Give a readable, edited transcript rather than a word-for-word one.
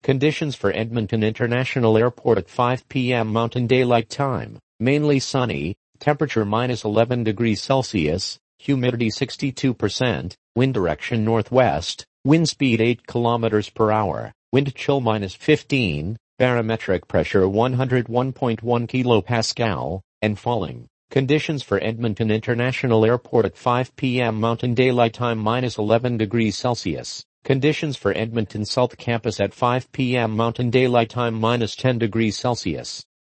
Conditions for Edmonton International Airport at 5 p.m. Mountain Daylight Time. Mainly sunny, temperature -11 degrees Celsius, humidity 62%, wind direction northwest, wind speed 8 kilometers per hour, wind chill -15, barometric pressure 101.1 kilopascal, and falling. Conditions for Edmonton International Airport at 5 p.m. Mountain Daylight Time -11 degrees Celsius. Conditions for Edmonton South Campus at 5 p.m. Mountain Daylight Time -10 degrees Celsius.